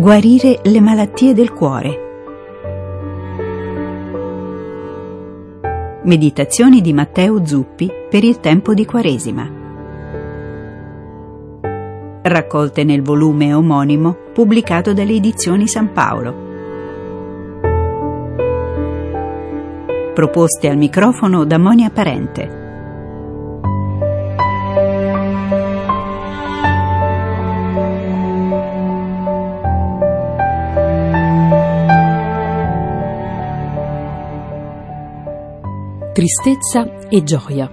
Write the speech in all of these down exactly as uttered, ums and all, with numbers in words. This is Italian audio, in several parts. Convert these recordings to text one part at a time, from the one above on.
Guarire le malattie del cuore. Meditazioni di Matteo Zuppi per il tempo di Quaresima. Raccolte nel volume omonimo pubblicato dalle Edizioni San Paolo. Proposte al microfono da Monia Parente. Tristezza e gioia.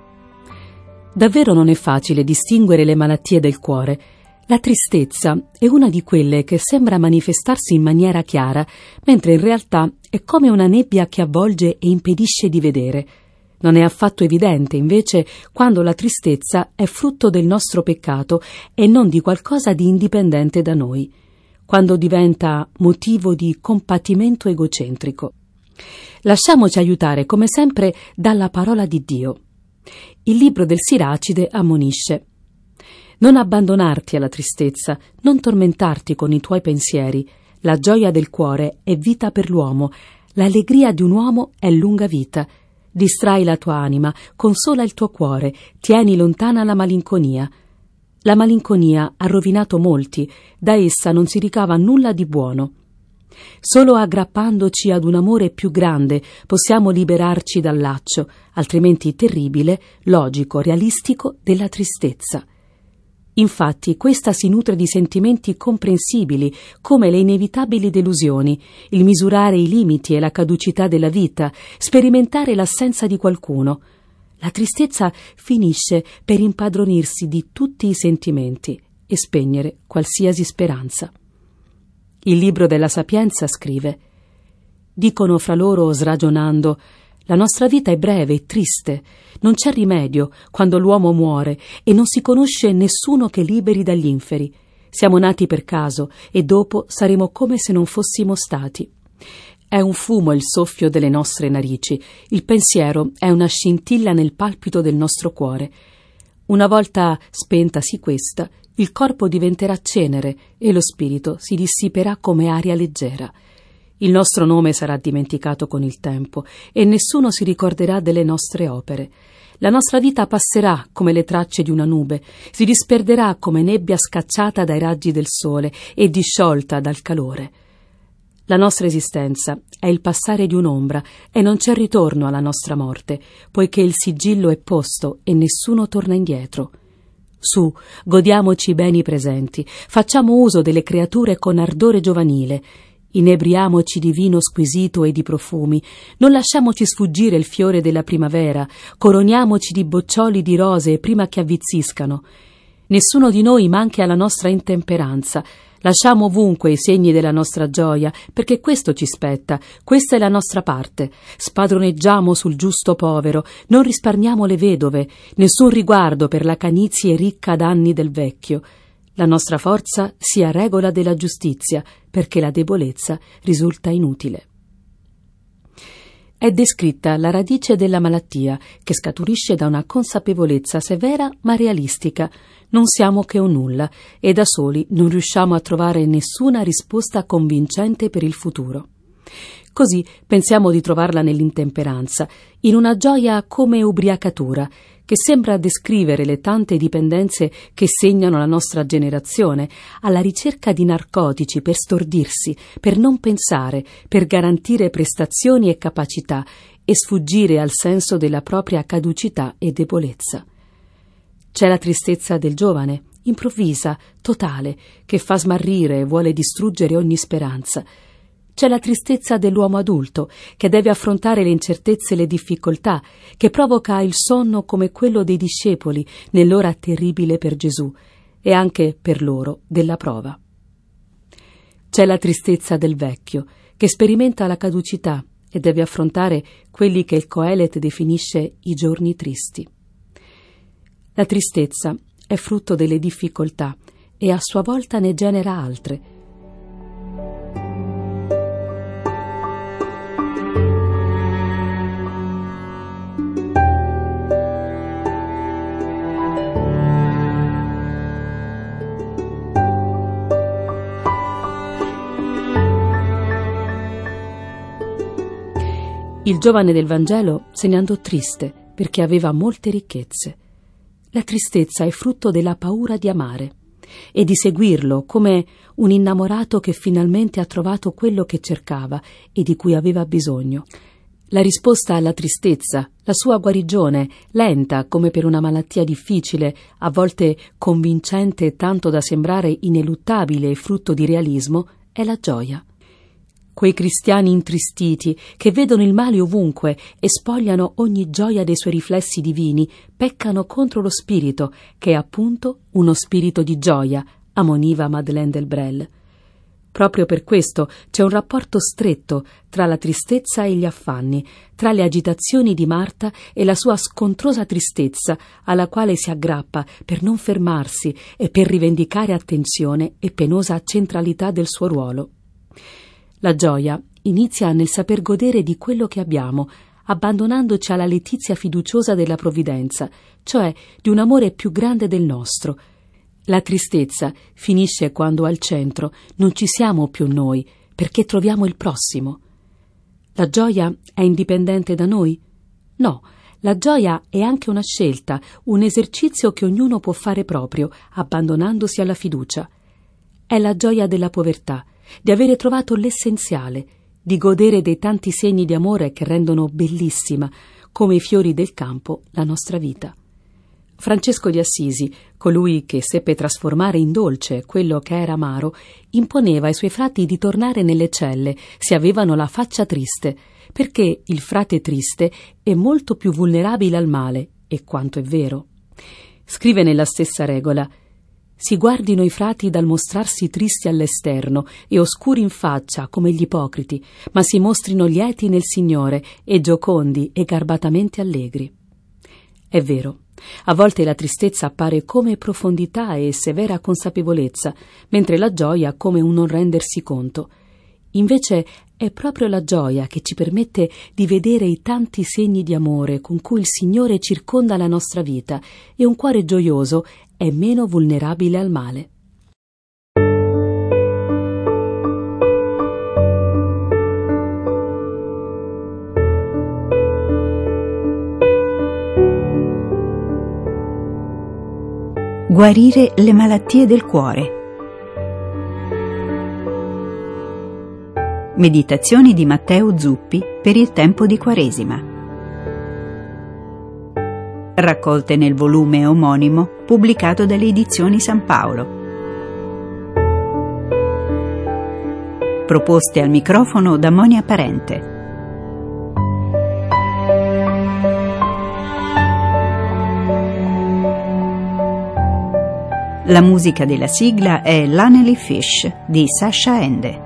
Davvero non è facile distinguere le malattie del cuore. La tristezza è una di quelle che sembra manifestarsi in maniera chiara, mentre in realtà è come una nebbia che avvolge e impedisce di vedere. Non è affatto evidente, invece, quando la tristezza è frutto del nostro peccato e non di qualcosa di indipendente da noi, quando diventa motivo di compatimento egocentrico. Lasciamoci aiutare, come sempre, dalla parola di Dio. Il libro del Siracide ammonisce: non abbandonarti alla tristezza, non tormentarti con i tuoi pensieri. La gioia del cuore è vita per l'uomo, l'allegria di un uomo è lunga vita. Distrai la tua anima, consola il tuo cuore, tieni lontana la malinconia. La malinconia ha rovinato molti, da essa non si ricava nulla di buono. Solo aggrappandoci ad un amore più grande possiamo liberarci dal laccio, altrimenti terribile, logico, realistico, della tristezza. Infatti questa si nutre di sentimenti comprensibili, come le inevitabili delusioni, il misurare i limiti e la caducità della vita, sperimentare l'assenza di qualcuno. La tristezza finisce per impadronirsi di tutti i sentimenti e spegnere qualsiasi speranza. Il libro della Sapienza scrive: dicono fra loro sragionando, la nostra vita è breve e triste, non c'è rimedio quando l'uomo muore e non si conosce nessuno che liberi dagli inferi. Siamo nati per caso e dopo saremo come se non fossimo stati. È un fumo il soffio delle nostre narici, il pensiero è una scintilla nel palpito del nostro cuore. Una volta spentasi questa, il corpo diventerà cenere e lo spirito si dissiperà come aria leggera. Il nostro nome sarà dimenticato con il tempo e nessuno si ricorderà delle nostre opere. La nostra vita passerà come le tracce di una nube, si disperderà come nebbia scacciata dai raggi del sole e disciolta dal calore. La nostra esistenza è il passare di un'ombra e non c'è ritorno alla nostra morte, poiché il sigillo è posto e nessuno torna indietro. Su, godiamoci i beni presenti, facciamo uso delle creature con ardore giovanile, inebriamoci di vino squisito e di profumi, non lasciamoci sfuggire il fiore della primavera, coroniamoci di boccioli di rose prima che avvizziscano. Nessuno di noi manchi alla nostra intemperanza, lasciamo ovunque i segni della nostra gioia, perché questo ci spetta, questa è la nostra parte. Spadroneggiamo sul giusto povero, non risparmiamo le vedove, nessun riguardo per la canizie ricca d'anni del vecchio. La nostra forza sia regola della giustizia, perché la debolezza risulta inutile. È descritta la radice della malattia, che scaturisce da una consapevolezza severa ma realistica. Non siamo che un nulla e da soli non riusciamo a trovare nessuna risposta convincente per il futuro. Così pensiamo di trovarla nell'intemperanza, in una gioia come ubriacatura, che sembra descrivere le tante dipendenze che segnano la nostra generazione, alla ricerca di narcotici per stordirsi, per non pensare, per garantire prestazioni e capacità e sfuggire al senso della propria caducità e debolezza. C'è la tristezza del giovane, improvvisa, totale, che fa smarrire e vuole distruggere ogni speranza. C'è la tristezza dell'uomo adulto, che deve affrontare le incertezze e le difficoltà, che provoca il sonno come quello dei discepoli nell'ora terribile per Gesù e anche per loro della prova. C'è la tristezza del vecchio, che sperimenta la caducità e deve affrontare quelli che il Coelet definisce i giorni tristi. La tristezza è frutto delle difficoltà e a sua volta ne genera altre. Il giovane del Vangelo se ne andò triste perché aveva molte ricchezze. La tristezza è frutto della paura di amare e di seguirlo, come un innamorato che finalmente ha trovato quello che cercava e di cui aveva bisogno. La risposta alla tristezza, la sua guarigione, lenta come per una malattia difficile, a volte convincente tanto da sembrare ineluttabile e frutto di realismo, è la gioia. Quei cristiani intristiti che vedono il male ovunque e spogliano ogni gioia dei suoi riflessi divini peccano contro lo spirito, che è appunto uno spirito di gioia, ammoniva Madeleine Delbrel. Proprio per questo c'è un rapporto stretto tra la tristezza e gli affanni, tra le agitazioni di Marta e la sua scontrosa tristezza, alla quale si aggrappa per non fermarsi e per rivendicare attenzione e penosa centralità del suo ruolo. La gioia inizia nel saper godere di quello che abbiamo, abbandonandoci alla letizia fiduciosa della provvidenza, cioè di un amore più grande del nostro. La tristezza finisce quando al centro non ci siamo più noi, perché troviamo il prossimo. La gioia è indipendente da noi? No, la gioia è anche una scelta, un esercizio che ognuno può fare proprio, abbandonandosi alla fiducia. È la gioia della povertà, di avere trovato l'essenziale, di godere dei tanti segni di amore che rendono bellissima, come i fiori del campo, la nostra vita. Francesco di Assisi, colui che seppe trasformare in dolce quello che era amaro, imponeva ai suoi frati di tornare nelle celle se avevano la faccia triste, perché il frate triste è molto più vulnerabile al male, e quanto è vero. Scrive nella stessa regola: si guardino i frati dal mostrarsi tristi all'esterno e oscuri in faccia come gli ipocriti, ma si mostrino lieti nel Signore e giocondi e garbatamente allegri. È vero, a volte la tristezza appare come profondità e severa consapevolezza, mentre la gioia come un non rendersi conto. Invece è proprio la gioia che ci permette di vedere i tanti segni di amore con cui il Signore circonda la nostra vita, e un cuore gioioso è meno vulnerabile al male. Guarire le malattie del cuore. Meditazioni di Matteo Zuppi per il tempo di Quaresima. Raccolte nel volume omonimo pubblicato dalle Edizioni San Paolo. Proposte al microfono da Monia Parente. La musica della sigla è Lonely Fish di Sasha Ende.